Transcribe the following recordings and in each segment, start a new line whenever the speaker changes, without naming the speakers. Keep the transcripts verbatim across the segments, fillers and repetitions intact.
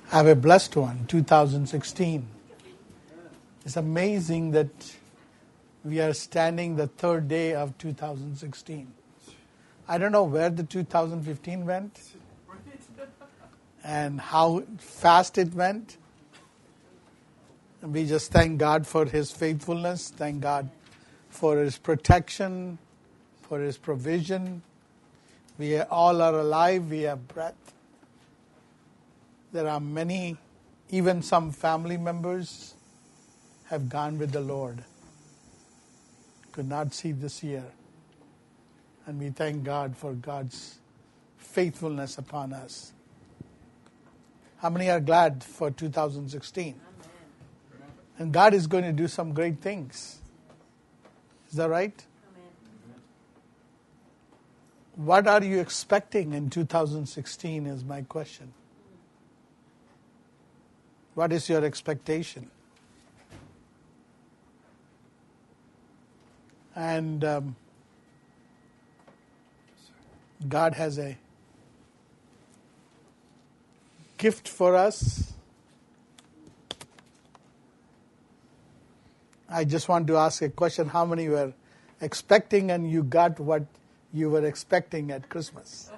Have a blessed one, two thousand sixteen. It's amazing that we are standing the third day of two thousand sixteen. I don't know where the two thousand fifteen went and how fast it went. And we just thank God for His faithfulness, thank God for His protection, for His provision. We all are alive, we have breath. There are many, even some family members have gone with the Lord. Could not see this year. And we thank God for God's faithfulness upon us. How many are glad for two thousand sixteen? Amen. And God is going to do some great things. Is that right? Amen. What are you expecting in two thousand sixteen is my question. What is your expectation? And um, God has a gift for us. I just want to ask a question. How many were expecting and you got what you were expecting at Christmas?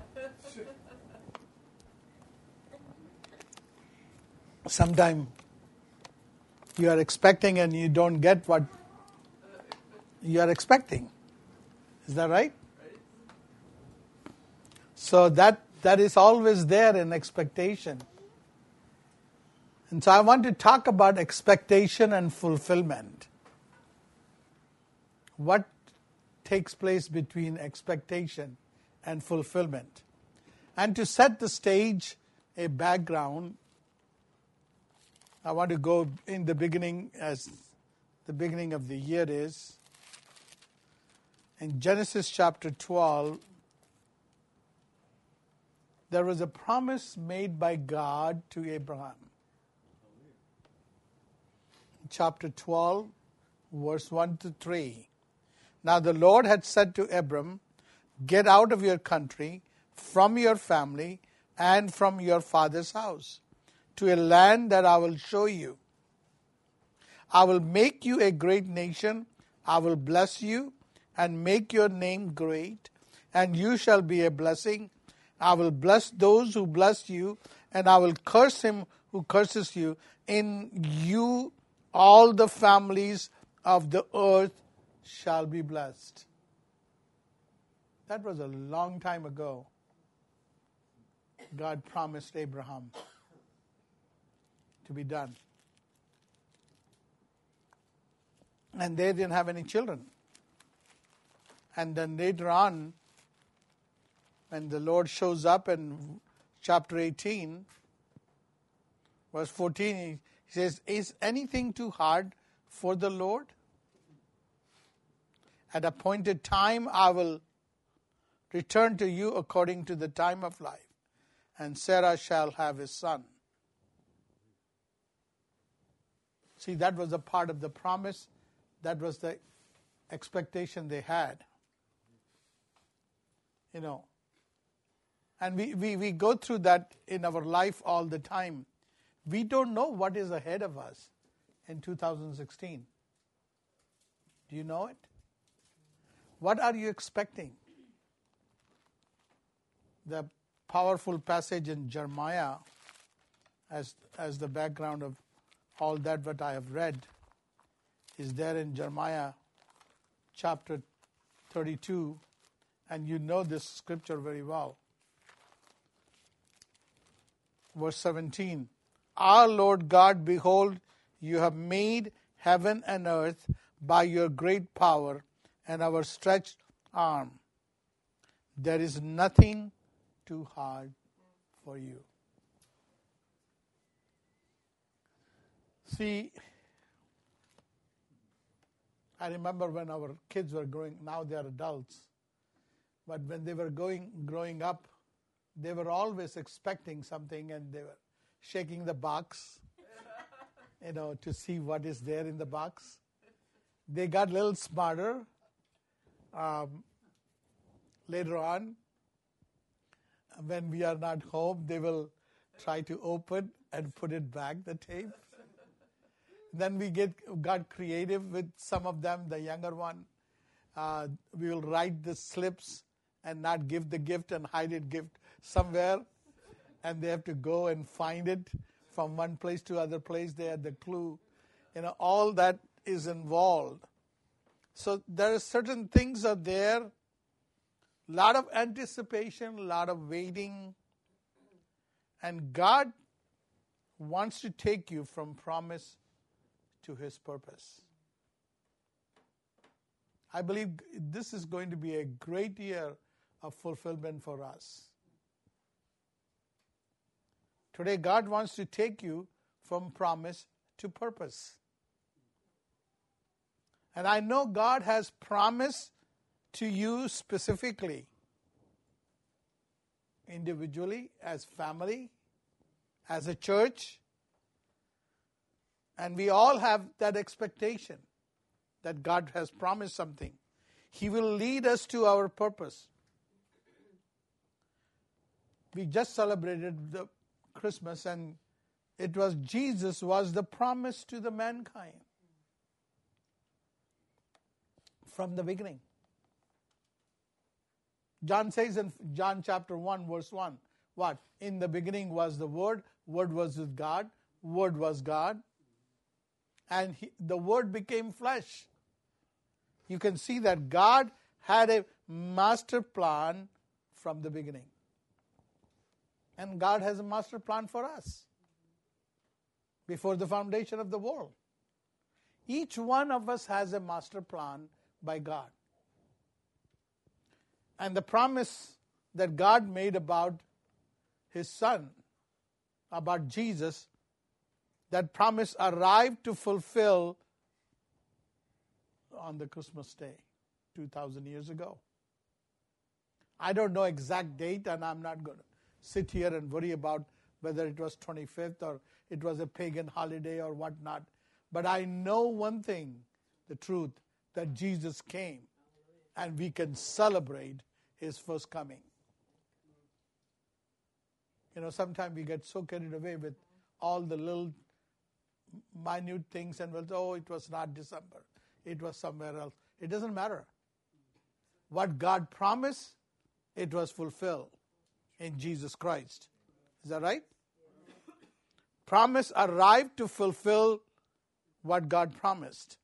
Sometime you are expecting and you don't get what you are expecting. Is that right? So that that is always there in expectation. And so I want to talk about expectation and fulfillment. What takes place between expectation and fulfillment? And to set the stage, a background, I want to go in the beginning, as the beginning of the year is. In Genesis chapter twelve, there was a promise made by God to Abraham. Chapter twelve, verse one to three. Now the Lord had said to Abram, "Get out of your country, from your family, and from your father's house, to a land that I will show you. I will make you a great nation. I will bless you and make your name great, and you shall be a blessing. I will bless those who bless you, and I will curse him who curses you. In you all the families of the earth shall be blessed." That was a long time ago. God promised Abraham to be done. And they didn't have any children. And then later on, when the Lord shows up in chapter eighteen, verse fourteen, he says, "Is anything too hard for the Lord? At appointed time I will return to you according to the time of life, and Sarah shall have a son." See, that was a part of the promise. That was the expectation they had. You know. And we, we, we go through that in our life all the time. We don't know what is ahead of us in two thousand sixteen. Do you know it? What are you expecting? The powerful passage in Jeremiah, as as the background of all that what I have read, is there in Jeremiah chapter thirty-two, and you know this scripture very well. Verse seventeen, "Our Lord God, behold, you have made heaven and earth by your great power and our stretched arm. There is nothing too hard for you." See, I remember when our kids were growing, now they are adults, but when they were going, growing up, they were always expecting something and they were shaking the box, you know, to see what is there in the box. They got a little smarter um, later on. When we are not home, they will try to open and put it back, the tape. Then we get got creative with some of them, the younger one. Uh, we will write the slips and not give the gift and hide it gift somewhere. And they have to go and find it from one place to other place. They had the clue. You know, all that is involved. So there are certain things are there. A lot of anticipation, a lot of waiting. And God wants to take you from promise to His purpose. I believe this is going to be a great year of fulfillment for us. Today, God wants to take you from promise to purpose. And I know God has promised to you specifically, individually, as family, as a church. And we all have that expectation that God has promised something. He will lead us to our purpose. We just celebrated the Christmas, and it was Jesus was the promise to the mankind from the beginning. John says in John chapter one, verse one, what? In the beginning was the Word, Word was with God, Word was God, and he, the Word became flesh. You can see that God had a master plan from the beginning. And God has a master plan for us before the foundation of the world. Each one of us has a master plan by God. And the promise that God made about His Son, about Jesus, that promise arrived to fulfill on the Christmas day, two thousand years ago. I don't know exact date, and I'm not going to sit here and worry about whether it was twenty-fifth or it was a pagan holiday or whatnot. But I know one thing, the truth, that Jesus came and we can celebrate His first coming. You know, sometimes we get so carried away with all the little minute things and we'll say, oh, it was not December. It was somewhere else. It doesn't matter. What God promised, it was fulfilled in Jesus Christ. Is that right? Promise arrived to fulfill what God promised.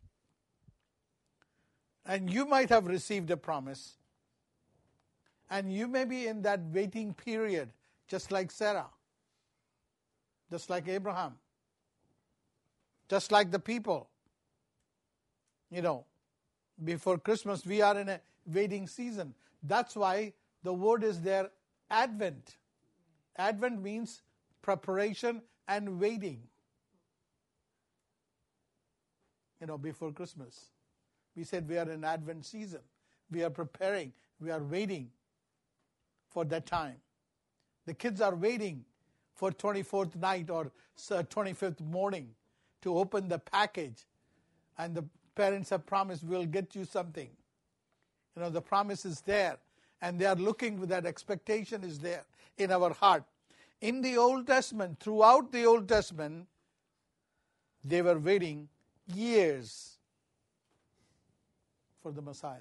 And you might have received a promise. And you may be in that waiting period, just like Sarah, just like Abraham, just like the people. You know, before Christmas, we are in a waiting season. That's why the word is there, Advent. Advent means preparation and waiting. You know, before Christmas. We said we are in Advent season. We are preparing. We are waiting for that time. The kids are waiting for twenty-fourth night or twenty-fifth morning to open the package. And the parents have promised, we'll get you something. You know, the promise is there. And they are looking with that expectation is there in our heart. In the Old Testament, throughout the Old Testament, they were waiting years for the Messiah.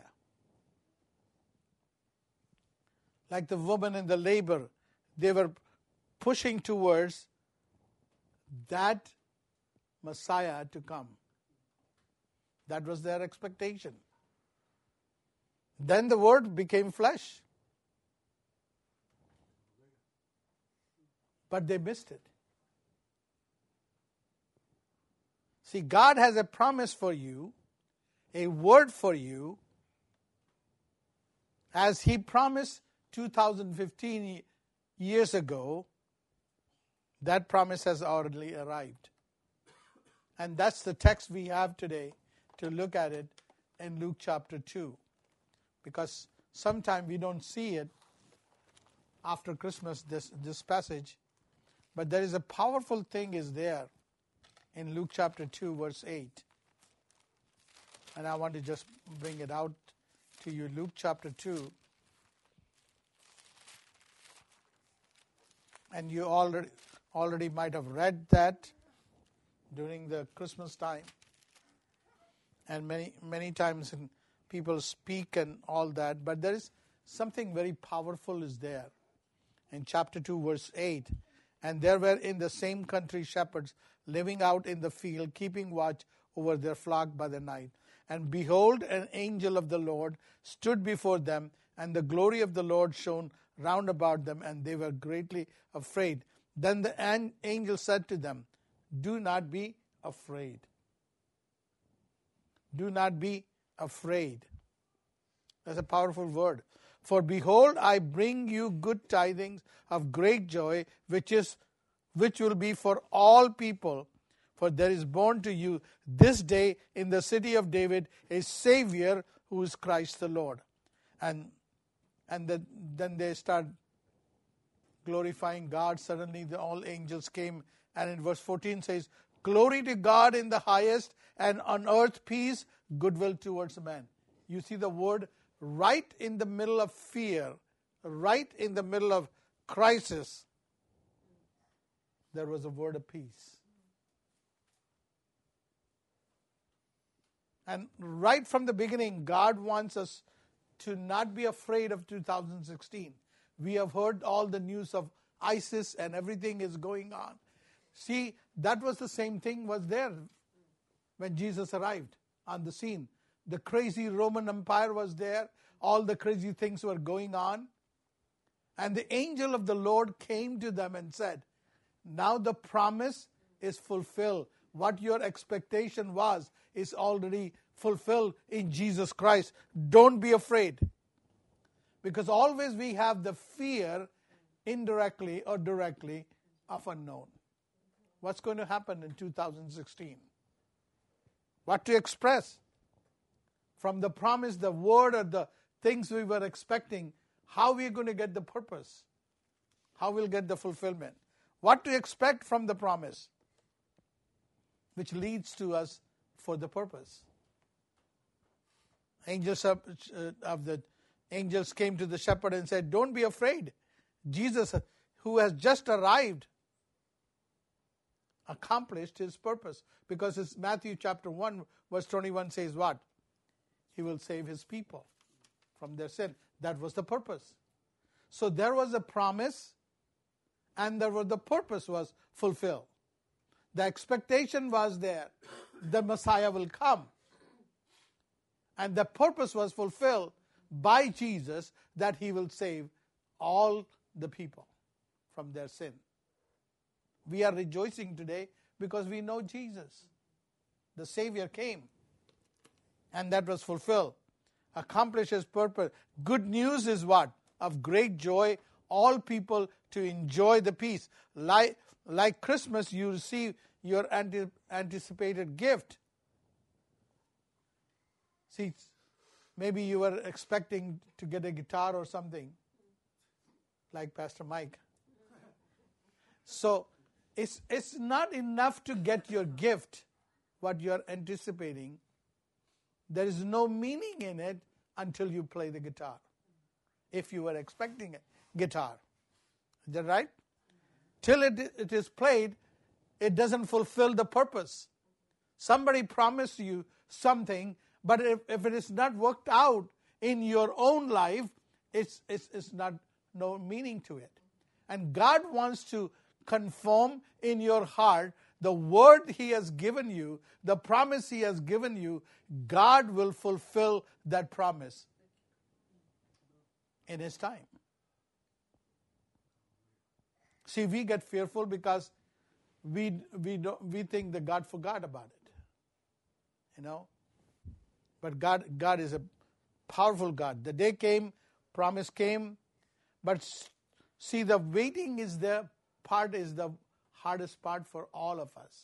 Like the woman in the labor, they were pushing towards that Messiah to come. That was their expectation. Then the Word became flesh. But they missed it. See, God has a promise for you, a word for you, as He promised two thousand fifteen years ago. That promise has already arrived. And that's the text we have today to look at it in Luke chapter two. Because sometimes we don't see it after Christmas, this, this passage. But there is a powerful thing is there in Luke chapter two, verse eight. And I want to just bring it out to you. Luke chapter two. And you already already might have read that during the Christmas time. And many, many times in people speak and all that. But there is something very powerful is there. In chapter two, verse eight. And there were in the same country shepherds living out in the field, keeping watch over their flock by the night. And behold, an angel of the Lord stood before them, and the glory of the Lord shone round about them, and they were greatly afraid. Then the angel said to them, do not be afraid. Do not be afraid. That's a powerful word. For behold, I bring you good tidings of great joy, which is which will be for all people. For there is born to you this day in the city of David a Savior, who is Christ the Lord. And and the, then they start glorifying God. Suddenly the all angels came, and in verse fourteen says, glory to God in the highest, and on earth peace, goodwill towards man. You see the word right in the middle of fear, right in the middle of crisis, there was a word of peace. And right from the beginning, God wants us to not be afraid of two thousand sixteen. We have heard all the news of ISIS and everything is going on. See, that was the same thing was there when Jesus arrived on the scene. The crazy Roman Empire was there. All the crazy things were going on. And the angel of the Lord came to them and said, now the promise is fulfilled. What your expectation was is already fulfilled in Jesus Christ. Don't be afraid. Because always we have the fear, indirectly or directly, of unknown. What's going to happen in two thousand sixteen? What to express? From the promise, the word, or the things we were expecting, how we are going to get the purpose? How we'll get the fulfillment? What to expect from the promise? Which leads to us for the purpose. Angels of, uh, of the angels came to the shepherd and said, don't be afraid. Jesus, who has just arrived, accomplished his purpose. Because it's Matthew chapter one, verse twenty-one says what? He will save his people from their sin. That was the purpose. So there was a promise, and there was the purpose was fulfilled. The expectation was there. The Messiah will come. And the purpose was fulfilled by Jesus, that he will save all the people from their sin. We are rejoicing today because we know Jesus. The Savior came. And that was fulfilled. Accomplished his purpose. Good news is what? Of great joy, all people to enjoy the peace. Like, like Christmas, you receive your ante- anticipated gift. See, maybe you were expecting to get a guitar or something, like Pastor Mike. So, it's it's not enough to get your gift, what you're anticipating. There is no meaning in it until you play the guitar. If you were expecting a guitar. Is that right? Till it, it is played, it doesn't fulfill the purpose. Somebody promised you something, but if, if it is not worked out in your own life, it's, it's, it's not no meaning to it. And God wants to confirm in your heart the word he has given you, the promise he has given you. God will fulfill that promise in his time. See, we get fearful because we we don't, we think that God forgot about it. You know? But God God is a powerful God. The day came, promise came, but see, the waiting is the part is the hardest part for all of us.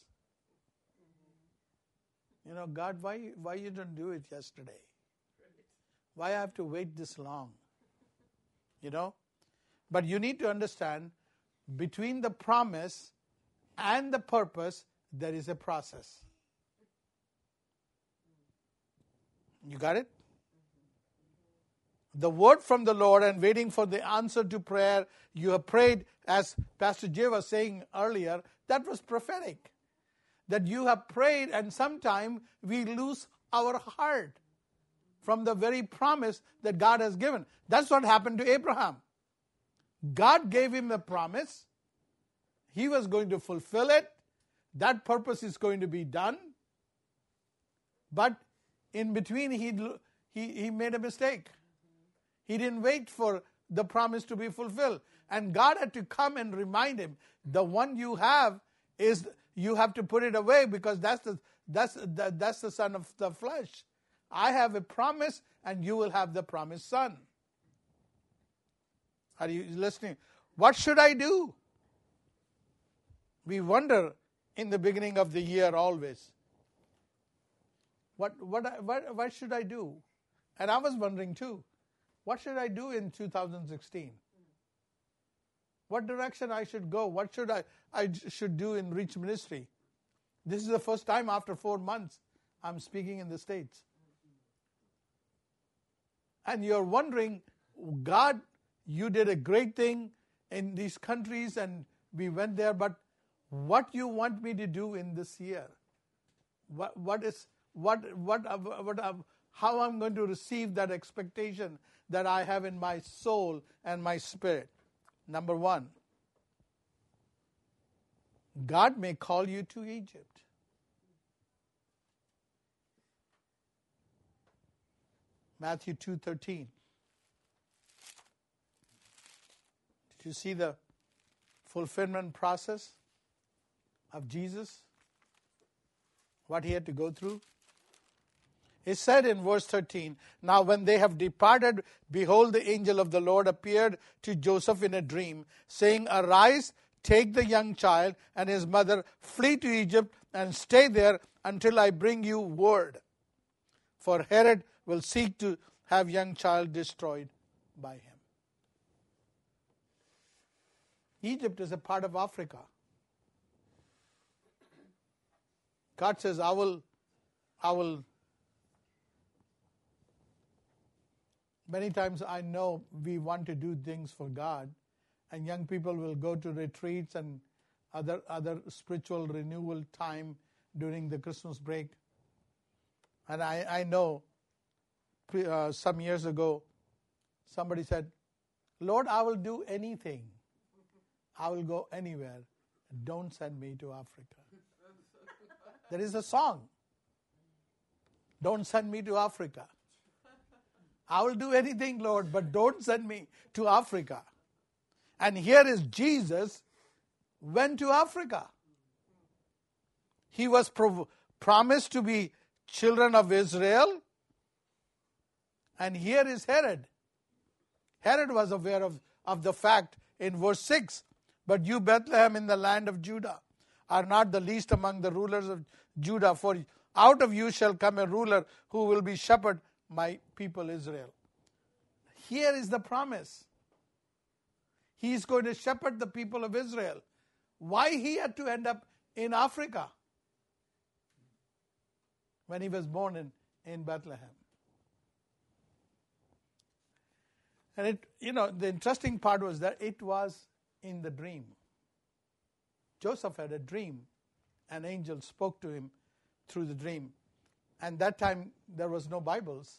You know, God, why why you didn't do it yesterday? Why I have to wait this long? You know? But you need to understand, between the promise and the purpose, there is a process. You got it? the word from the Lord and waiting for the answer to prayer. You have prayed, as Pastor Jay was saying earlier, that was prophetic. That you have prayed, and sometimes we lose our heart from the very promise that God has given. That's what happened to Abraham. God gave him a promise. He was going to fulfill it. That purpose is going to be done. But in between, he, he, he made a mistake. He didn't wait for the promise to be fulfilled. And God had to come and remind him, the one you have is, you have to put it away, because that's the, that's, the, that's the son of the flesh. I have a promise, and you will have the promised son. Are you listening? What should I do? We wonder in the beginning of the year always. What, what, what, what should I do? And I was wondering too, what should I do in two thousand sixteen? What direction I should go? What should I, I should do in Reach Ministry? This is the first time after four months I'm speaking in the States. And you're wondering, God, you did a great thing in these countries and we went there, but what you want me to do in this year? What, what is, what, what, what, what, how I'm going to receive that expectation that I have in my soul and my spirit? Number one, God may call you to Egypt. Matthew two thirteen. Did you see the fulfillment process of Jesus? What he had to go through? It said in verse thirteen, now when they have departed, behold, the angel of the Lord appeared to Joseph in a dream, saying, arise, take the young child and his mother, flee to Egypt and stay there until I bring you word. For Herod will seek to have young child destroyed by him. Egypt is a part of Africa. God says, I will, I will, many times I know we want to do things for God, and young people will go to retreats and other, other spiritual renewal time during the Christmas break. And I, I know uh, some years ago, somebody said, Lord, I will do anything. I will go anywhere. Don't send me to Africa. There is a song. Don't send me to Africa. I will do anything, Lord, but don't send me to Africa. And here is Jesus went to Africa. He was pro- promised to be children of Israel. And here is Herod. Herod was aware of, of the fact in verse six. But you, Bethlehem, in the land of Judah, are not the least among the rulers of Judah, for out of you shall come a ruler who will be shepherd my people Israel. Here is the promise. He is going to shepherd the people of Israel. Why he had to end up in Africa when he was born in, in Bethlehem? And it, you know, the interesting part was that it was in the dream. Joseph had a dream. An angel spoke to him through the dream. And that time there was no Bibles.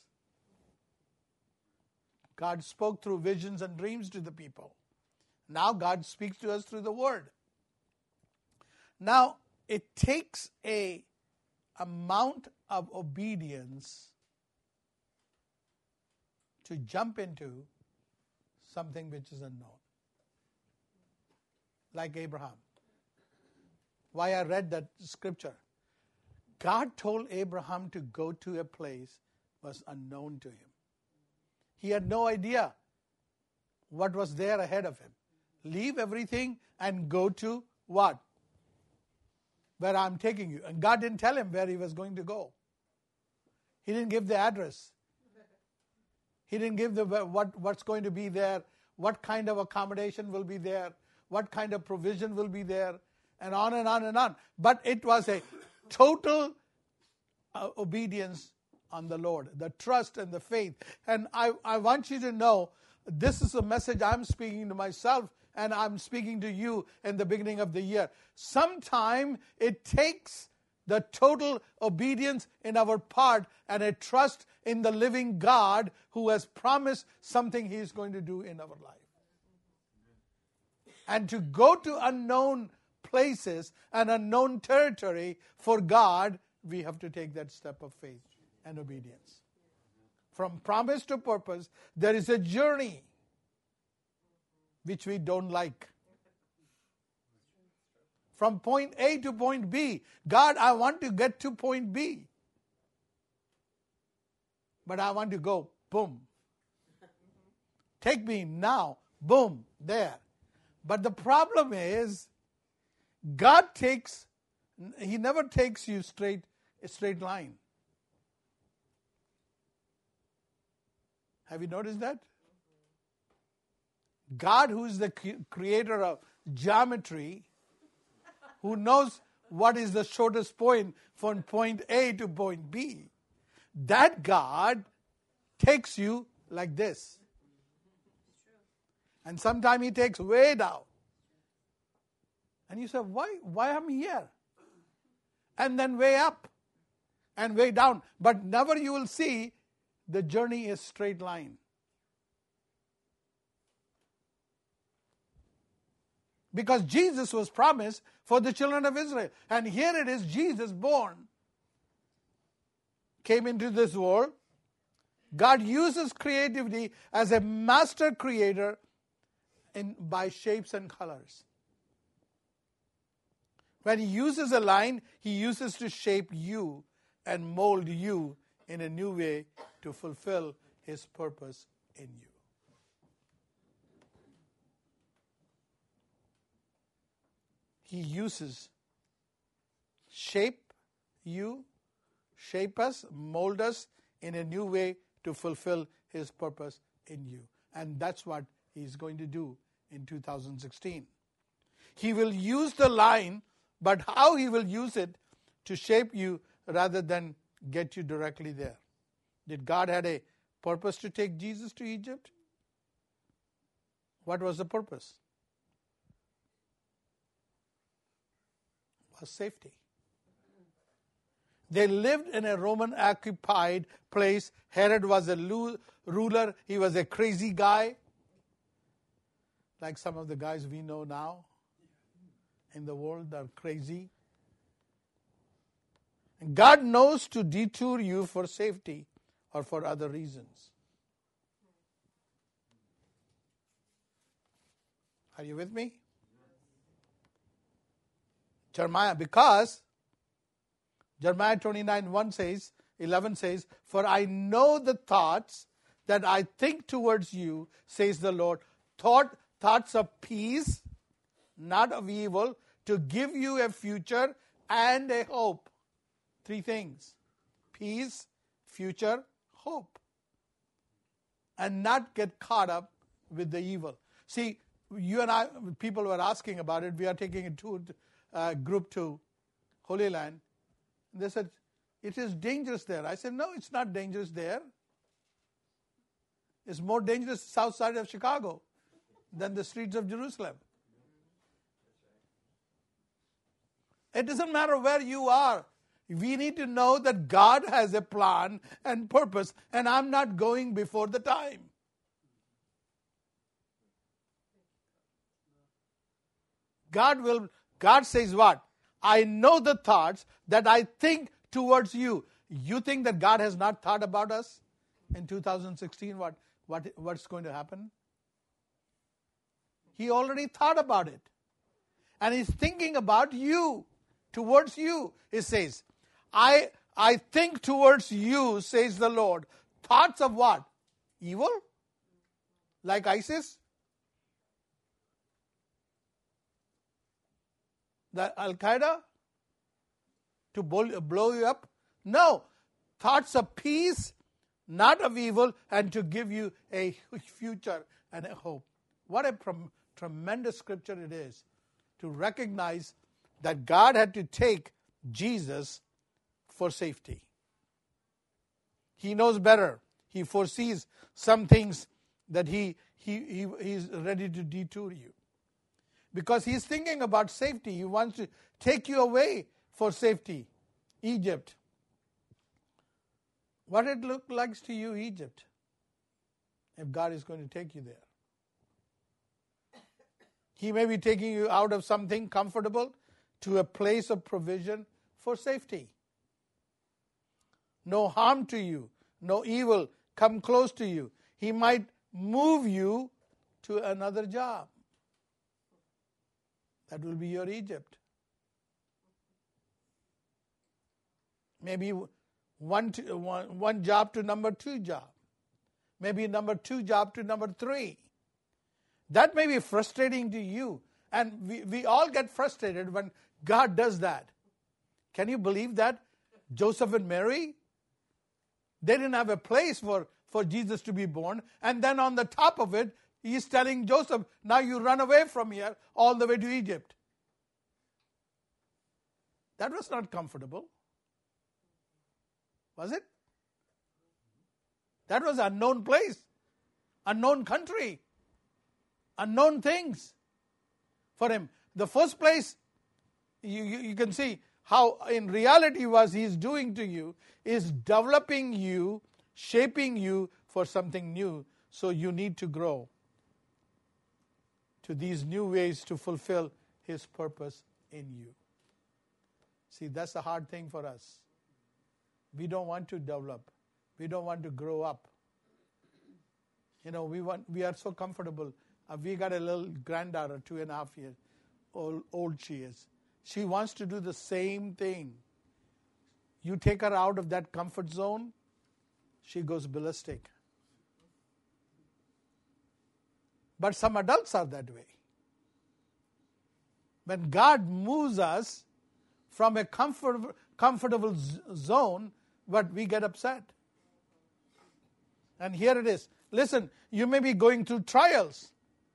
God spoke through visions and dreams to the people. Now God speaks to us through the Word. Now it takes a amount of obedience to jump into something which is unknown. Like Abraham. Why I read that scripture. God told Abraham to go to a place was unknown to him. He had no idea what was there ahead of him. Leave everything and go to what? Where I'm taking you. And God didn't tell him where he was going to go. He didn't give the address. He didn't give the what what's going to be there, what kind of accommodation will be there, what kind of provision will be there, and on and on and on. But it was a total uh, obedience on the Lord, the trust and the faith. And I, I want you to know, this is a message I'm speaking to myself and I'm speaking to you in the beginning of the year. Sometime it takes the total obedience in our part and a trust in the living God who has promised something He is going to do in our life. And to go to unknown places and unknown territory for God, we have to take that step of faith and obedience. From promise to purpose, there is a journey which we don't like. From point A to point B, God, I want to get to point B. But I want to go, boom. Take me now, boom, there. But the problem is, God takes, He never takes you straight, a straight line. Have you noticed that? God, who is the creator of geometry, who knows what is the shortest point from point A to point B, that God takes you like this. And sometimes He takes way down. And you say, why, why am I here? And then way up and way down. But never you will see the journey is straight line. Because Jesus was promised for the children of Israel. And here it is, Jesus born, came into this world. God uses creativity as a master creator in, by shapes and colors. When He uses a line, He uses to shape you and mold you in a new way to fulfill His purpose in you. He uses shape you, shape us, mold us in a new way to fulfill His purpose in you. And that's what He's going to do in two thousand sixteen. He will use the line, but how He will use it to shape you rather than get you directly there. Did God had a purpose to take Jesus to Egypt? What was the purpose? Was safety. They lived in a Roman-occupied place. Herod was a ruler. He was a crazy guy, like some of the guys we know now in the world that are crazy. And God knows to detour you for safety or for other reasons. Are you with me? Jeremiah, because Jeremiah twenty-nine one says, eleven says, for I know the thoughts that I think towards you, says the Lord, thought, thoughts of peace, not of evil, to give you a future and a hope. Three things: peace, future, hope. And not get caught up with the evil. See, you and I, people were asking about it. We are taking a tour, uh, group to Holy Land. They said, it is dangerous there. I said, no, it's not dangerous there. It's more dangerous south side of Chicago than the streets of Jerusalem. It doesn't matter where you are. We need to know that God has a plan and purpose, and I'm not going before the time. God will, God says what? I know the thoughts that I think towards you. You think that God has not thought about us in two thousand sixteen? What, what, what's going to happen? He already thought about it. And He's thinking about you, towards you. He says, I, I think towards you, says the Lord. Thoughts of what? Evil? Like ISIS? The Al-Qaeda? To blow you up? No. Thoughts of peace, not of evil, and to give you a future and a hope. What a prom- tremendous scripture it is to recognize that God had to take Jesus for safety. He knows better. He foresees some things that he, he, he he's ready to detour you. Because he's thinking about safety. He wants to take you away for safety. Egypt. What it look like to you, Egypt, if God is going to take you there? He may be taking you out of something comfortable to a place of provision for safety. No harm to you, no evil come close to you. He might move you to another job. That will be your Egypt. Maybe one, to, one, one job to number two job. Maybe number two job to number three. That may be frustrating to you. And we, we all get frustrated when God does that. Can you believe that? Joseph and Mary, they didn't have a place for, for Jesus to be born. And then on the top of it, he's telling Joseph, now you run away from here all the way to Egypt. That was not comfortable. Was it? That was an unknown place, unknown country, unknown things for him. The first place, you, you, you can see how in reality was he's doing to you is developing you, shaping you for something new. So you need to grow to these new ways to fulfill his purpose in you. See, that's the hard thing for us. We don't want to develop. We don't want to grow up. You know, we want. We are so comfortable. Uh, we got a little granddaughter, two and a half years old, old she is. She wants to do the same thing. You take her out of that comfort zone, she goes ballistic. But some adults are that way. When God moves us from a comfortable, comfortable z- zone, but we get upset. And here it is. Listen, you may be going through trials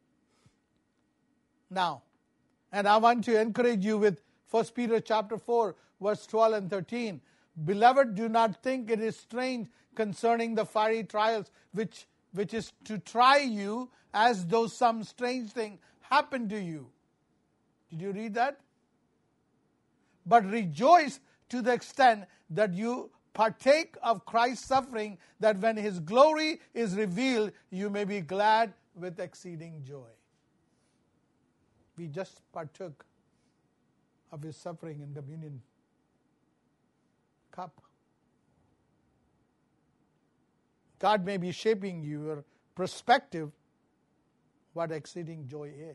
now. And I want to encourage you with First Peter chapter four, verse twelve and thirteen. Beloved, do not think it is strange concerning the fiery trials, which, which is to try you as though some strange thing happened to you. Did you read that? But rejoice to the extent that you partake of Christ's suffering, that when his glory is revealed, you may be glad with exceeding joy. We just partook of his suffering in communion cup. God may be shaping your perspective what exceeding joy is.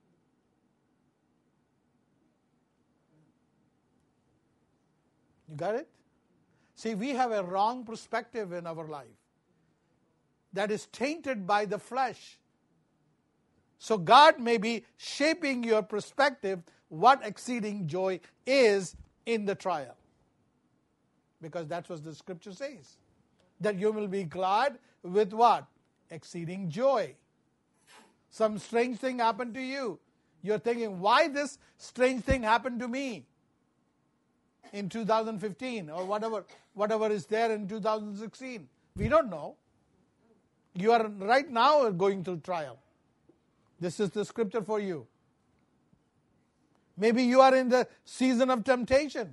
You got it? See, we have a wrong perspective in our life that is tainted by the flesh. So God may be shaping your perspective what exceeding joy is in the trial. Because that's what the scripture says. That you will be glad with what? Exceeding joy. Some strange thing happened to you. You're thinking, why this strange thing happened to me in two thousand fifteen or whatever, whatever is there in two thousand sixteen? We don't know. You are right now going through trial. This is the scripture for you. Maybe you are in the season of temptation.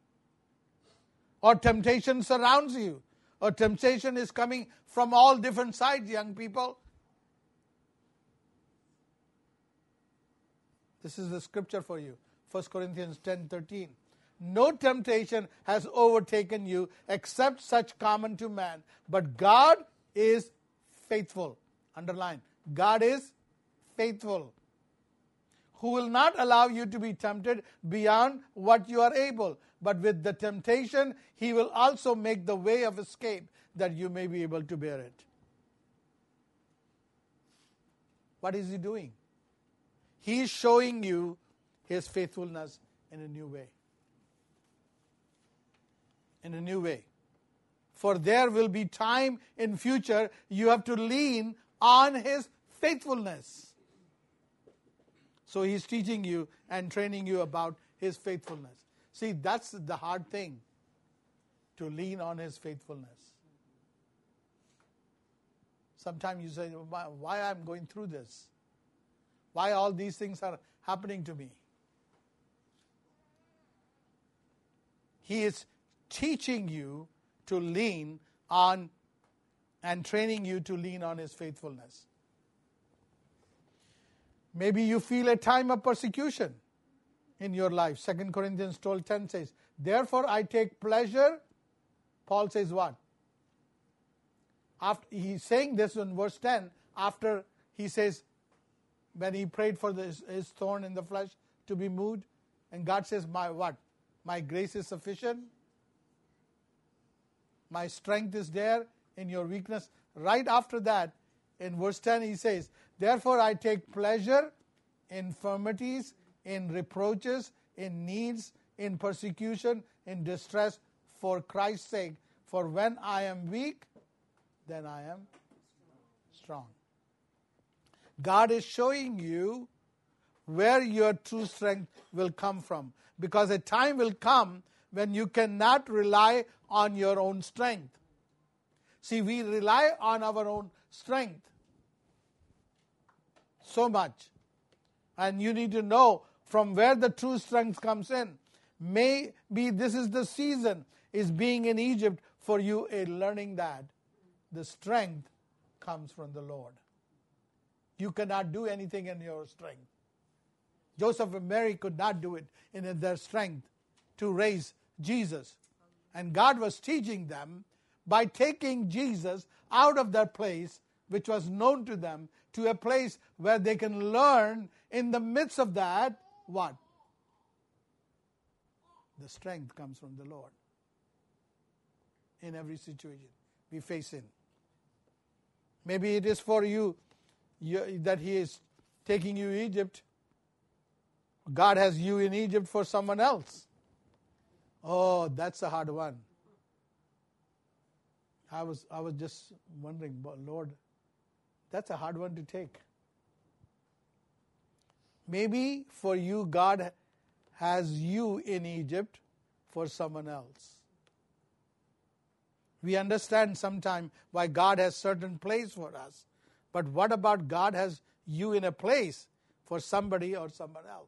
Or temptation surrounds you. Or temptation is coming from all different sides, young people. This is the scripture for you. First Corinthians ten thirteen. No temptation has overtaken you except such common to man. But God is faithful. Underline. God is faithful. Who will not allow you to be tempted beyond what you are able. But with the temptation, he will also make the way of escape that you may be able to bear it. What is he doing? He is showing you his faithfulness in a new way. In a new way. For there will be time in future you have to lean on his faithfulness. So he's teaching you and training you about his faithfulness. See, that's the hard thing, to lean on his faithfulness. Sometimes you say, why, why I'm going through this? Why all these things are happening to me? He is teaching you to lean on and training you to lean on His faithfulness. Maybe you feel a time of persecution in your life. Second Corinthians twelve ten says, therefore I take pleasure. Paul says what? After he's saying this in verse ten, after he says, when he prayed for this, his thorn in the flesh to be moved, and God says, my what? My grace is sufficient. My strength is there in your weakness. Right after that, in verse ten, he says, therefore I take pleasure in infirmities, in reproaches, in needs, in persecution, in distress, for Christ's sake. For when I am weak, then I am strong. God is showing you where your true strength will come from. Because a time will come when you cannot rely on your own strength. See, we rely on our own strength so much. And you need to know from where the true strength comes in. Maybe this is the season, is being in Egypt for you in learning that the strength comes from the Lord. You cannot do anything in your strength. Joseph and Mary could not do it in their strength to raise Jesus. And God was teaching them by taking Jesus out of that place which was known to them to a place where they can learn in the midst of that, what? The strength comes from the Lord in every situation we face in. Maybe it is for you, you that He is taking you to Egypt. God has you in Egypt for someone else. Oh, that's a hard one. I was I was just wondering, Lord, that's a hard one to take. Maybe for you, God has you in Egypt for someone else. We understand sometimes why God has certain place for us. But what about God has you in a place for somebody or someone else?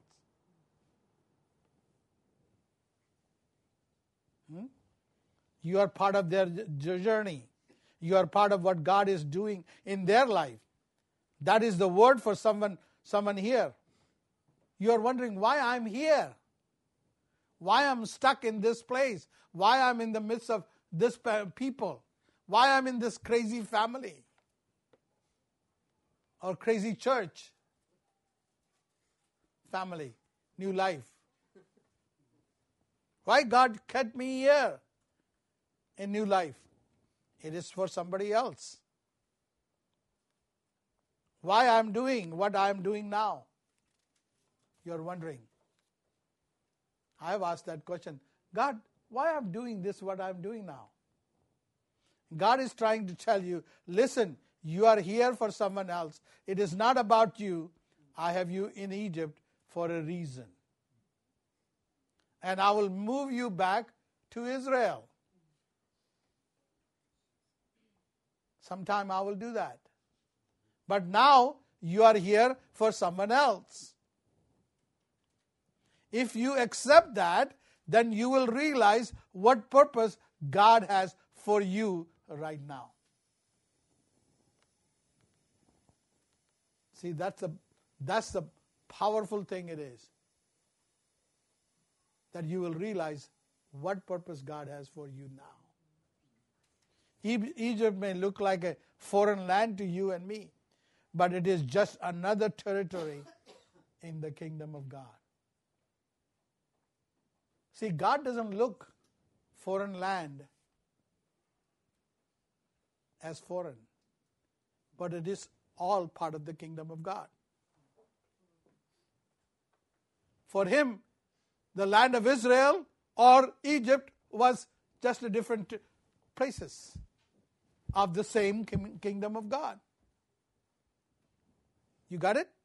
Hmm? You are part of their journey. You are part of what God is doing in their life. That is the word for someone, someone here. You are wondering why I'm here. Why I'm stuck in this place. Why I'm in the midst of this people. Why I'm in this crazy family. Or crazy church. Family. New life. Why God kept me here in new life? It is for somebody else. Why I'm doing what I'm doing now? You're wondering. I have asked that question. God, why I'm doing this, what I'm doing now? God is trying to tell you, listen, you are here for someone else. It is not about you. I have you in Egypt for a reason. And I will move you back to Israel. Sometime I will do that. But now you are here for someone else. If you accept that, then you will realize what purpose God has for you right now. See, that's the that's the powerful thing it is. That you will realize what purpose God has for you now. Egypt may look like a foreign land to you and me, but it is just another territory in the kingdom of God. See, God doesn't look foreign land as foreign, but it is all part of the kingdom of God. For Him, the land of Israel or Egypt was just a different places of the same kingdom of God. You got it?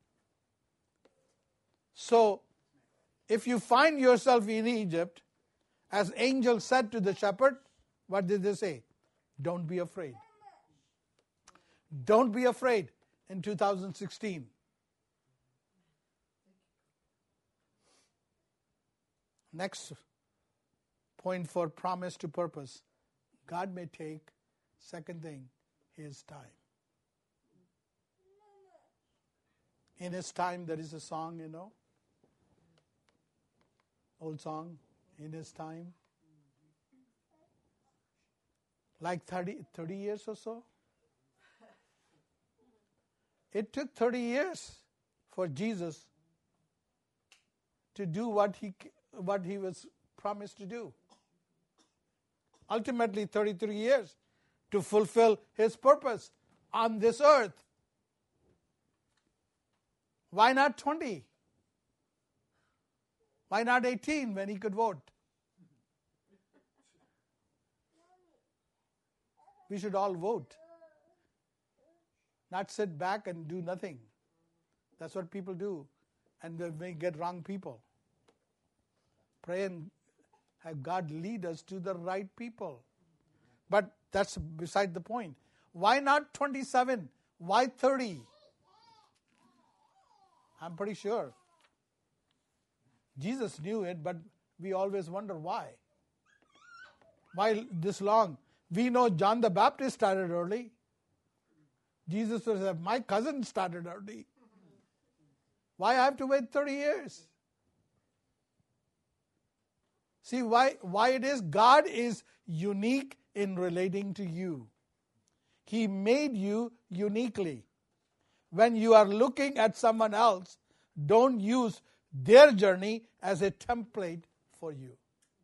So, if you find yourself in Egypt, as angel said to the shepherd, what did they say? Don't be afraid. Don't be afraid in two thousand sixteen. Next point for promise to purpose. God may take, second thing, His time. In His time, there is a song, you know. Old song, in His time. Like thirty, thirty years or so. It took thirty years for Jesus to do what he what he was promised to do. Ultimately, thirty-three years to fulfill His purpose on this earth. Why not twenty? Why not eighteen when He could vote? We should all vote. Not sit back and do nothing. That's what people do. And they may get wrong people. Pray and have God lead us to the right people. But that's beside the point. Why not twenty-seven? Why thirty? I'm pretty sure. Jesus knew it, but we always wonder why. Why this long? We know John the Baptist started early. Jesus was like, my cousin started early. Why I have to wait thirty years? See why, why it is? God is unique in relating to you. He made you uniquely. When you are looking at someone else, don't use their journey as a template for you.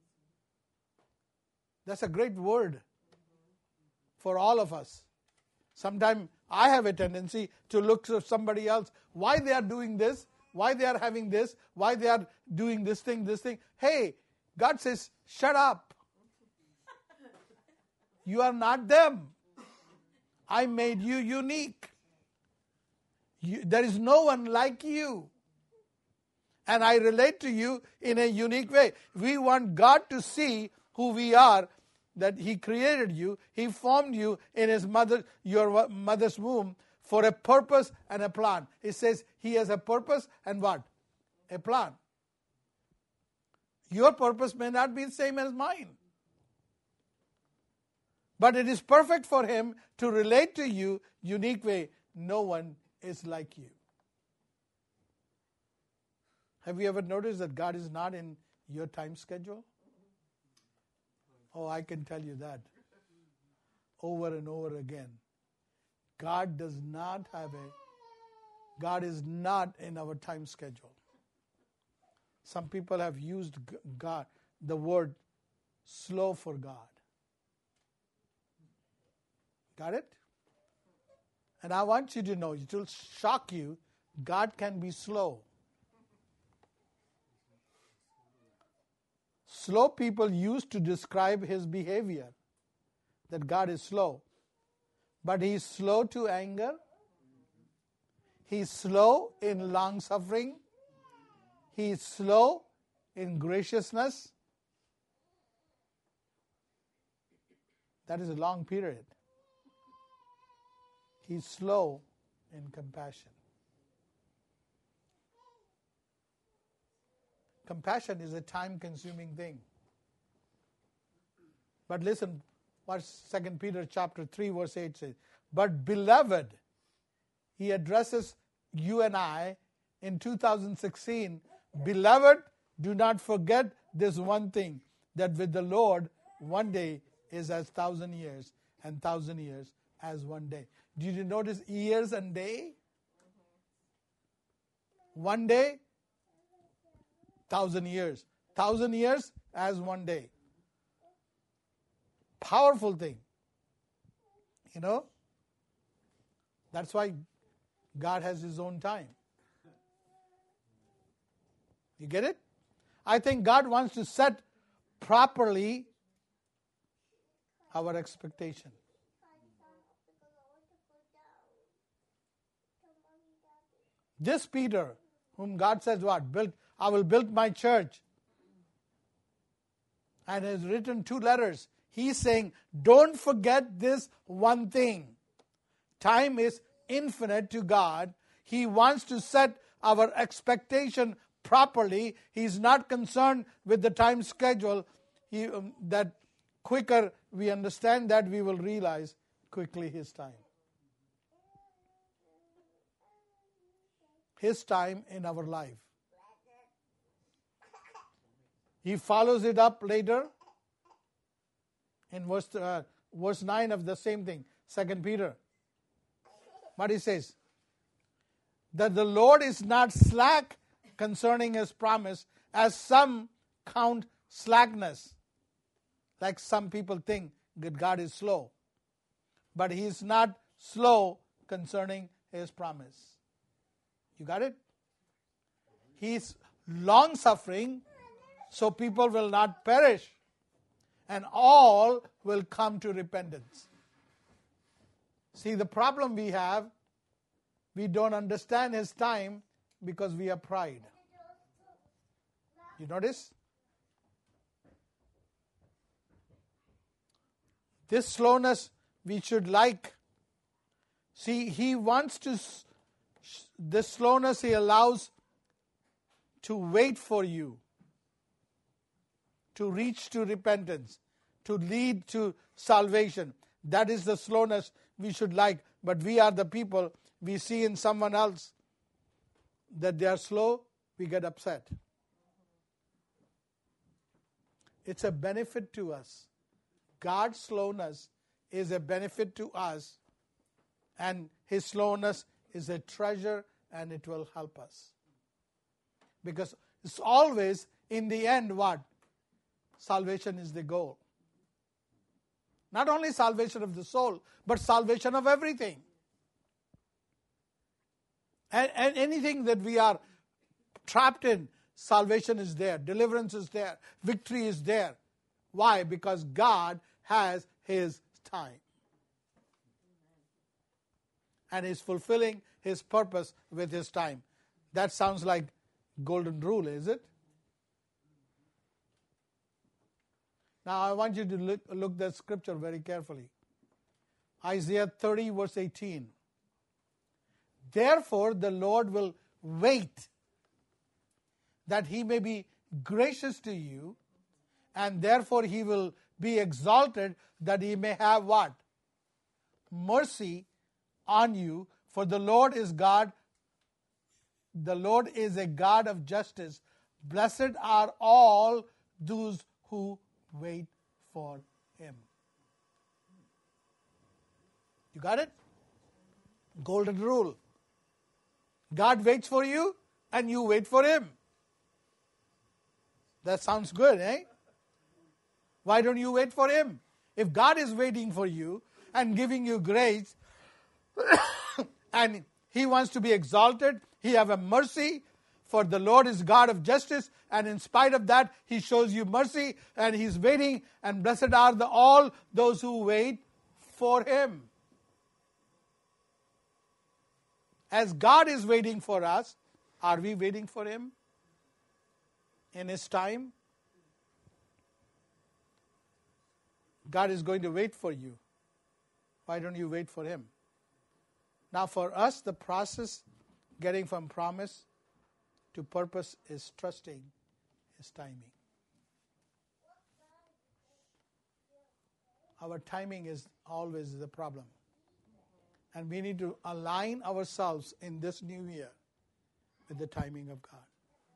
That's a great word for all of us. Sometimes I have a tendency to look at somebody else, why they are doing this, why they are having this, why they are doing this thing, this thing. Hey, God says, shut up. You are not them. I made you unique. You, there is no one like you. And I relate to you in a unique way. We want God to see who we are, that He created you. He formed you in His mother, your mother's womb for a purpose and a plan. It says He has a purpose and what? A plan. Your purpose may not be the same as mine. But it is perfect for Him to relate to you unique way. No one is like you. Have you ever noticed that God is not in your time schedule? Oh, I can tell you that over and over again. God does not have a, God is not in our time schedule. Some people have used God, the word slow for God. Got it? And I want you to know, it will shock you, God can be slow. Slow people used to describe His behavior, that God is slow. But He is slow to anger. He is slow in long suffering. He is slow in graciousness. That is a long period. He is slow in compassion. Compassion is a time-consuming thing. But listen, what Second Peter chapter three verse eight says. But beloved, he addresses you and I in two thousand sixteen. Beloved, do not forget this one thing, that with the Lord, one day is as thousand years, and thousand years as one day. Did you notice years and day? One day, thousand years. Thousand years as one day. Powerful thing. You know? That's why God has His own time. You get it? I think God wants to set properly our expectation. This Peter, whom God says what? Built, I will build my church. And has written two letters. He's saying, don't forget this one thing. Time is infinite to God. He wants to set our expectation properly. He's not concerned with the time schedule. He, um, that quicker we understand that, we will realize quickly His time. His time in our life. He follows it up later in verse, uh, verse nine of the same thing, Second Peter. What he says? That the Lord is not slack concerning His promise, as some count slackness. Like some people think that God is slow. But He is not slow concerning His promise. You got it? He is long-suffering, so people will not perish, and all will come to repentance. See, the problem we have, we don't understand His time because we have pride. You notice? This slowness we should like. See, He wants to, this slowness He allows to wait for you, to reach to repentance, to lead to salvation. That is the slowness we should like. But we are the people, we see in someone else that they are slow, we get upset. It's a benefit to us. God's slowness is a benefit to us, and His slowness is a treasure, and it will help us. Because it's always, in the end, what? Salvation is the goal. Not only salvation of the soul, but salvation of everything. And, and anything that we are trapped in, salvation is there, deliverance is there, victory is there. Why? Because God has His time. And He's fulfilling His purpose with His time. That sounds like golden rule, is it? Now I want you to look, look the scripture very carefully. Isaiah thirty verse eighteen. Therefore the Lord will wait, that He may be gracious to you, and therefore He will be exalted, that He may have what? Mercy on you, for the Lord is God. The Lord is a God of justice. Blessed are all those who wait for Him. You got it? Golden rule. God waits for you and you wait for Him. That sounds good, eh? Why don't you wait for Him? If God is waiting for you and giving you grace, and He wants to be exalted, He have a mercy, for the Lord is God of justice, and in spite of that, He shows you mercy, and He's waiting, and blessed are the all those who wait for Him. As God is waiting for us, are we waiting for Him in His time? God is going to wait for you. Why don't you wait for Him? Now for us, the process getting from promise to purpose is trusting His timing. Our timing is always the problem. And we need to align ourselves in this new year with the timing of God.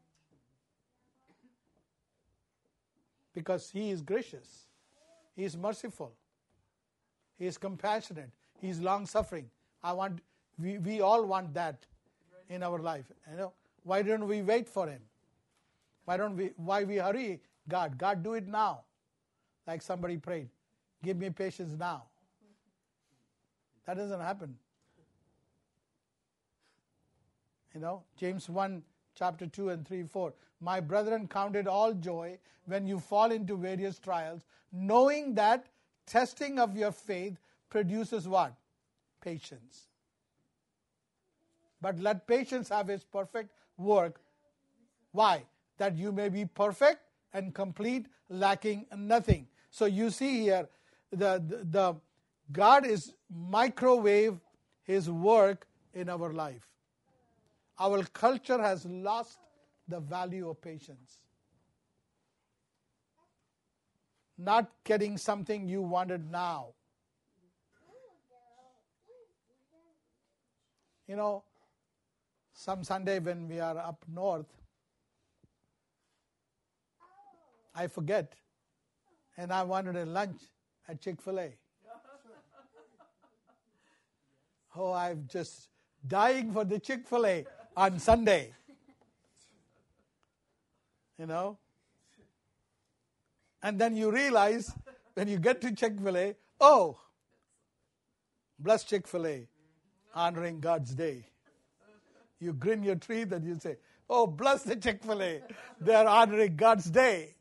Because He is gracious. He is merciful. He is compassionate. He is long-suffering. I want, we, we all want that in our life. You know, why don't we wait for Him? Why don't we, why we hurry? God, God, do it now. Like somebody prayed, give me patience now. That doesn't happen. You know, James one, chapter two and three, four. My brethren, count it all joy when you fall into various trials, knowing that testing of your faith produces what? Patience. But let patience have its perfect work. Why? That you may be perfect and complete, lacking nothing. So you see here, the, the, the God is microwave His work in our life. Our culture has lost the value of patience. Not getting something you wanted now. You know, some Sunday when we are up north, I forget, and I wanted a lunch at Chick-fil-A. Oh, I'm just dying for the Chick-fil-A on Sunday. You know? And then you realize when you get to Chick-fil-A, oh, bless Chick-fil-A, honoring God's day. You grin your teeth and you say, oh, bless the Chick-fil-A, they're honoring God's day.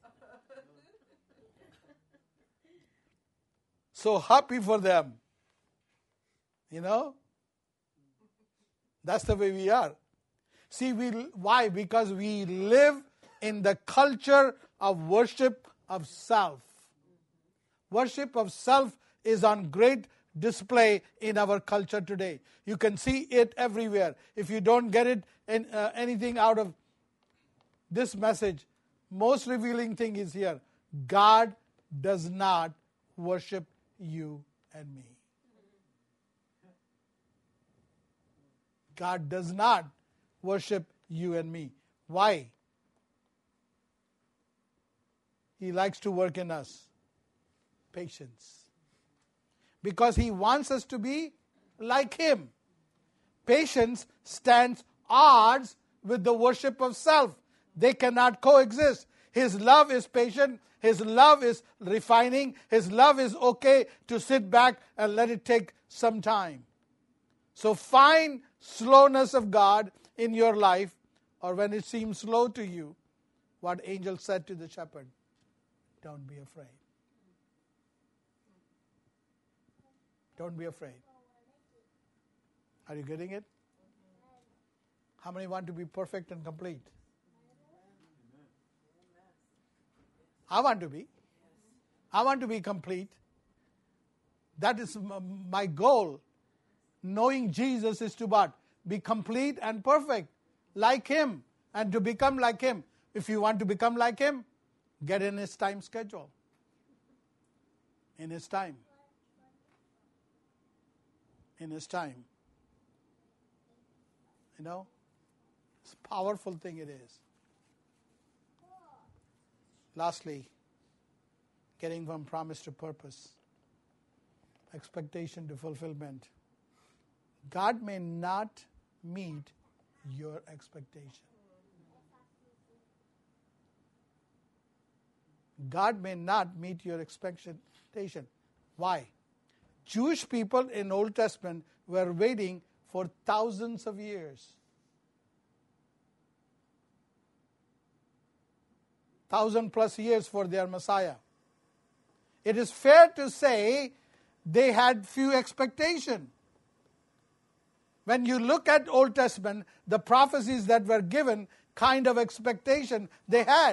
So happy for them. You know? That's the way we are. See, we why? Because we live in the culture of worship of self. Worship of self is on great display in our culture today. You can see it everywhere. If you don't get it in, uh, anything out of this message, most revealing thing is here. God does not worship you and me. God does not worship you and me. Why? He likes to work in us. Patience. Because He wants us to be like Him. Patience stands odds with the worship of self. They cannot coexist. His love is patient. His love is refining. His love is okay to sit back and let it take some time. So find slowness of God in your life, or when it seems slow to you, what angel said to the shepherd, don't be afraid. Don't be afraid. Are you getting it? How many want to be perfect and complete? I want to be. I want to be complete. That is my goal. Knowing Jesus is to what? Be complete and perfect, like Him, and to become like Him. If you want to become like Him, get in His time schedule. In His time. In His time. You know? It's a powerful thing it is. Lastly, getting from promise to purpose. Expectation to fulfillment. God may not meet your expectation. God may not meet your expectation. Why? Jewish people in Old Testament were waiting for thousands of years. Thousand plus years for their Messiah. It is fair to say they had few expectation. When you look at Old Testament, the prophecies that were given, kind of expectation they had.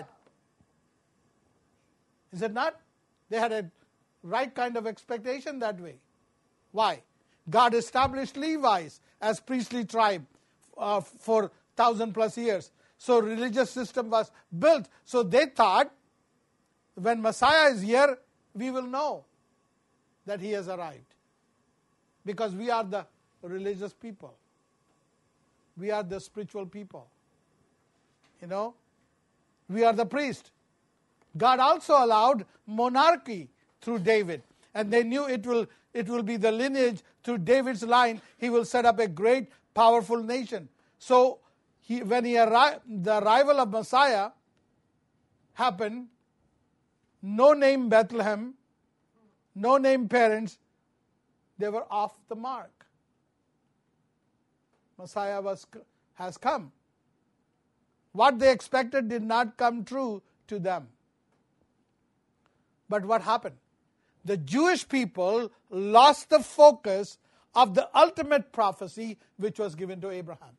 Is it not? They had a right kind of expectation that way. Why? God established Levites as priestly tribe uh, for thousand plus years. So religious system was built. So they thought, when Messiah is here, we will know that He has arrived. Because we are the religious people. We are the spiritual people. You know, we are the priest. God also allowed monarchy through David. And they knew it will it will be the lineage through David's line. He will set up a great, powerful nation. So he, when he arri- the arrival of Messiah happened, no name Bethlehem, no name parents, they were off the mark. Messiah was has come. What they expected did not come true to them. But what happened? The Jewish people lost the focus of the ultimate prophecy which was given to Abraham.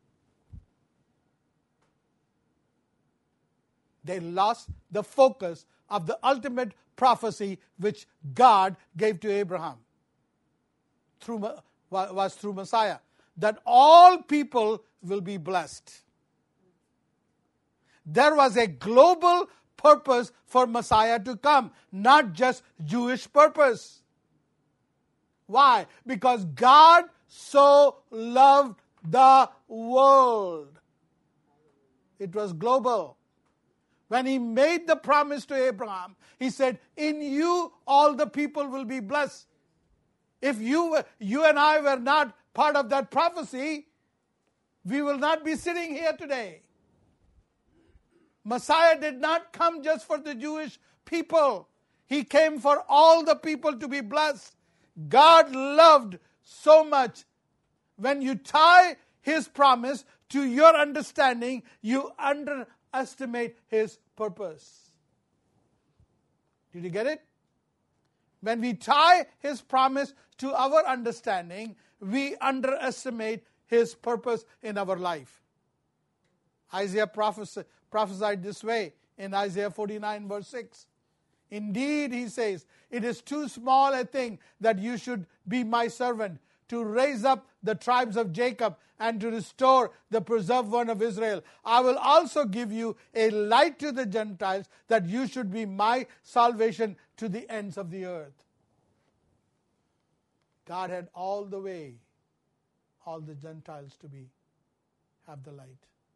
They lost the focus of the ultimate prophecy which God gave to Abraham. Through was through Messiah, that all people will be blessed. There was a global purpose for Messiah to come, not just Jewish purpose. Why? Because God so loved the world. It was global. When he made the promise to Abraham, he said, in you all the people will be blessed. If you, you and I were not part of that prophecy, we will not be sitting here today. Messiah did not come just for the Jewish people. He came for all the people to be blessed. God loved so much. When you tie his promise to your understanding, you underestimate his purpose. Did you get it? When we tie his promise to our understanding, we underestimate his purpose in our life. Isaiah prophesied, prophesied this way in Isaiah forty-nine verse six. Indeed, he says, it is too small a thing that you should be my servant, to raise up the tribes of Jacob and to restore the preserved one of Israel. I will also give you a light to the Gentiles, that you should be my salvation to the ends of the earth. God had all the way, all the Gentiles to be, have the light.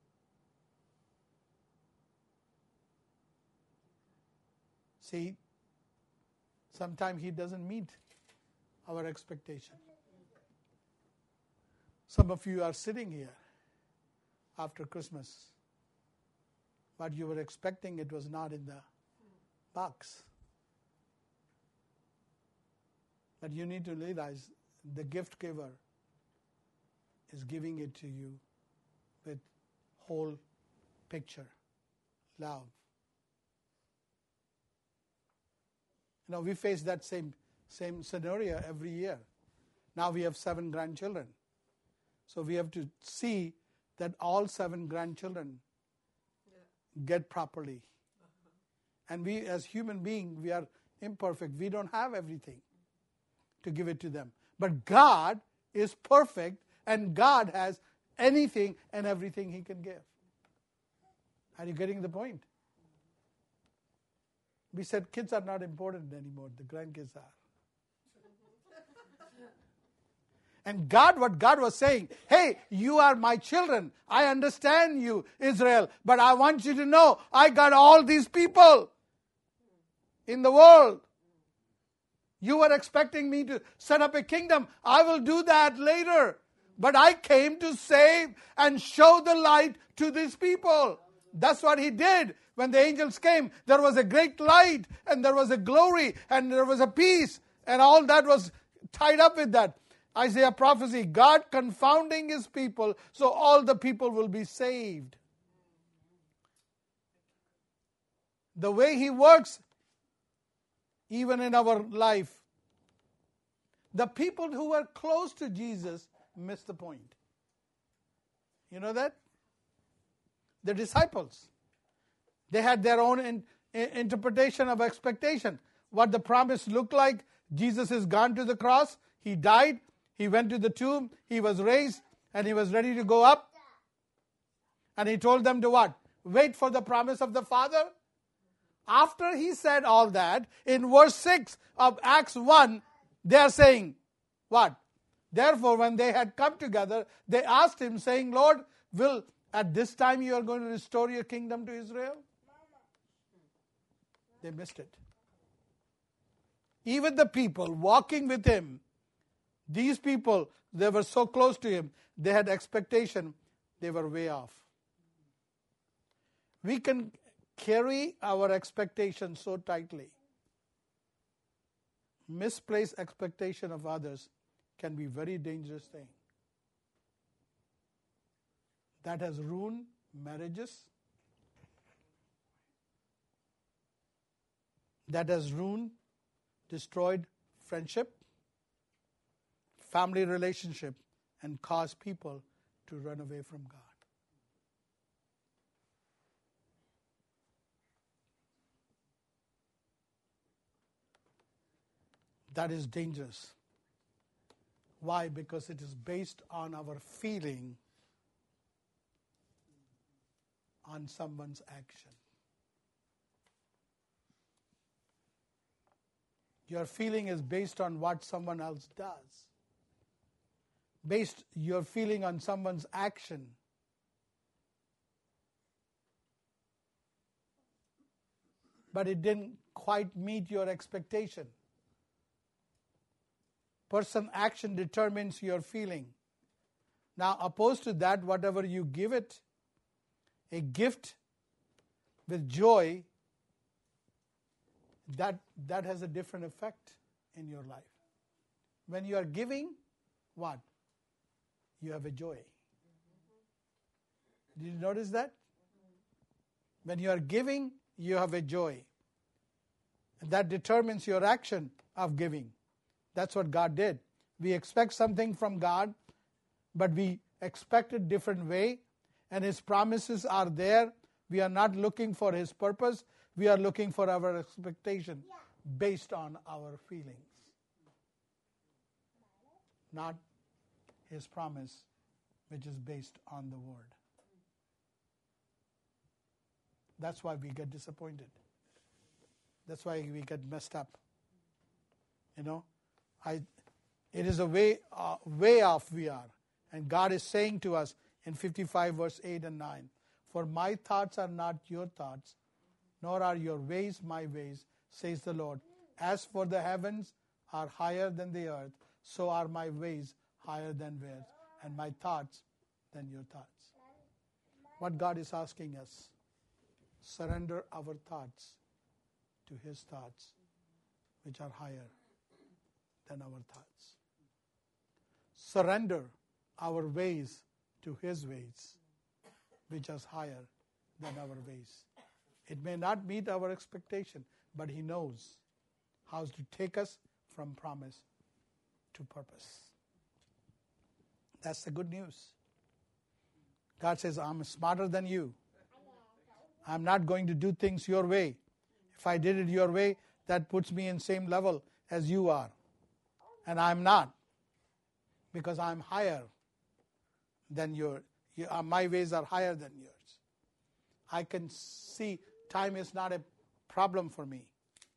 See, sometimes he doesn't meet our expectation. Some of you are sitting here after Christmas. What you were expecting, it was not in the box. But you need to realize the gift giver is giving it to you with whole picture, love. You know, we face that same same scenario every year. Now we have seven grandchildren. So we have to see that all seven grandchildren get properly. And we as human beings, we are imperfect. We don't have everything to give it to them. But God is perfect, and God has anything and everything he can give. Are you getting the point? We said kids are not important anymore. The grandkids are. And God, what God was saying, hey, you are my children. I understand you, Israel. But I want you to know, I got all these people in the world. You were expecting me to set up a kingdom. I will do that later. But I came to save and show the light to these people. That's what he did. When the angels came, there was a great light, and there was a glory, and there was a peace, and all that was tied up with that. Isaiah prophecy, God confounding his people, so all the people will be saved. The way he works, even in our life, the people who were close to Jesus missed the point. You know that? The disciples. They had their own in, in, interpretation of expectation. What the promise looked like. Jesus is gone to the cross. He died. He went to the tomb. He was raised. And he was ready to go up. And he told them to what? Wait for the promise of the Father. After he said all that, in verse six of Acts one, they are saying, what? Therefore, when they had come together, they asked him, saying, Lord, will at this time you are going to restore your kingdom to Israel? They missed it. Even the people walking with him, these people, they were so close to him, they had expectation, they were way off. We can carry our expectations so tightly. Misplaced expectation of others can be a very dangerous thing. That has ruined marriages. That has ruined, destroyed friendship, family relationship, and caused people to run away from God. That is dangerous. Why? Because it is based on our feeling on someone's action. Your feeling is based on what someone else does. Based your feeling on someone's action. But it didn't quite meet your expectation. Person action determines your feeling. Now, opposed to that, whatever you give it, a gift with joy, that, that has a different effect in your life. When you are giving, what? You have a joy. Did you notice that? When you are giving, you have a joy. And that determines your action of giving. That's what God did. We expect something from God, but we expect it different way, and His promises are there. We are not looking for His purpose. We are looking for our expectation based on our feelings, not His promise, which is based on the Word. That's why we get disappointed. That's why we get messed up. You know, I. It is a way, uh, way off we are. And God is saying to us in fifty-five verse eight and nine, "For my thoughts are not your thoughts, nor are your ways my ways, says the Lord. As for the heavens are higher than the earth, so are my ways higher than theirs, and my thoughts than your thoughts." What God is asking us, surrender our thoughts to His thoughts, which are higher than our thoughts. Surrender our ways to His ways, which is higher than our ways. It may not meet our expectation, but He knows how to take us from promise to purpose. That's the good news. God says, I'm smarter than you. I'm not going to do things your way. If I did it your way, that puts me in same level as you are. And I'm not, because I'm higher than your, your my ways are higher than yours. I can see time is not a problem for me.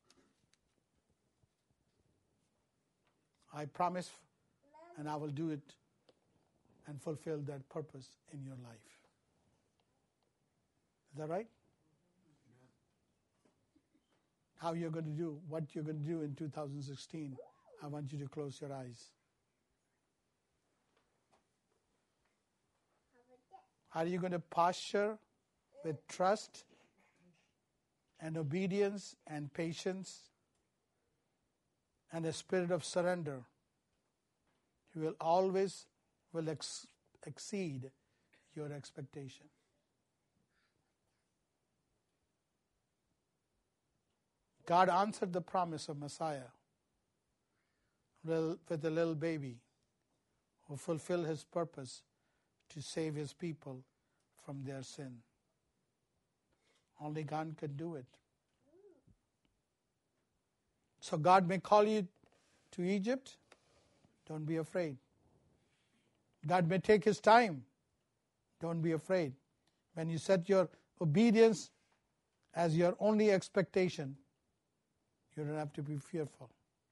I promise, and I will do it and fulfill that purpose in your life. Is that right? How you're going to do, what you're going to do in two thousand sixteen, I want you to close your eyes. Are you going to posture with trust and obedience and patience and a spirit of surrender? You will always will ex- exceed your expectation. God answered the promise of Messiah with a little baby who fulfilled His purpose to save His people from their sin. Only God can do it. So God may call you to Egypt. Don't be afraid. God may take His time. Don't be afraid. When you set your obedience as your only expectation, you don't have to be fearful.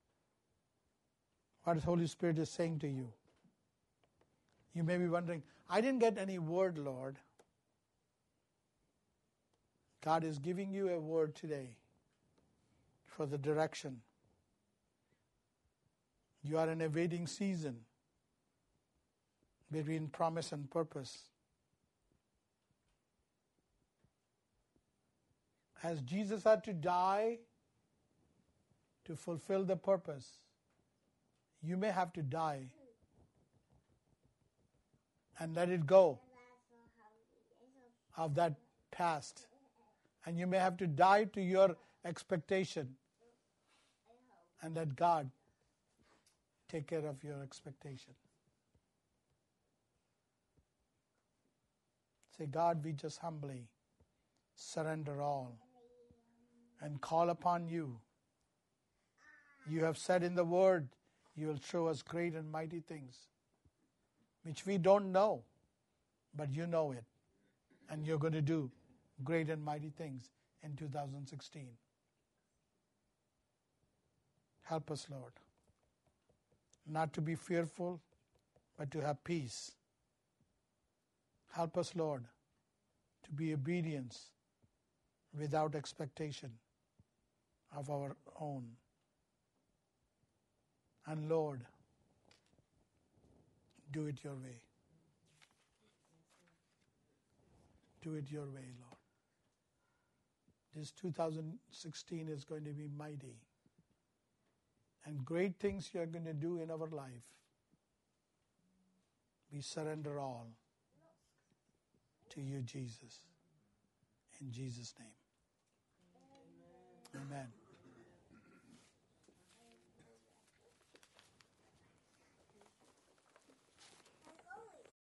What the Holy Spirit is saying to you. You may be wondering, I didn't get any word, Lord. God is giving you a word today for the direction. You are in a waiting season between promise and purpose. As Jesus had to die to fulfill the purpose, you may have to die and let it go of that past. And you may have to die to your expectation and let God take care of your expectation. Say, God, we just humbly surrender all and call upon you. You have said in the Word, You will show us great and mighty things, which we don't know, but you know it. And you're going to do great and mighty things in two thousand sixteen. Help us, Lord, not to be fearful, but to have peace. Help us, Lord, to be obedience without expectation of our own. And Lord, do it your way. Do it your way, Lord. This two thousand sixteen is going to be mighty. And great things you are going to do in our life. We surrender all to you, Jesus. In Jesus' name. Amen. Amen.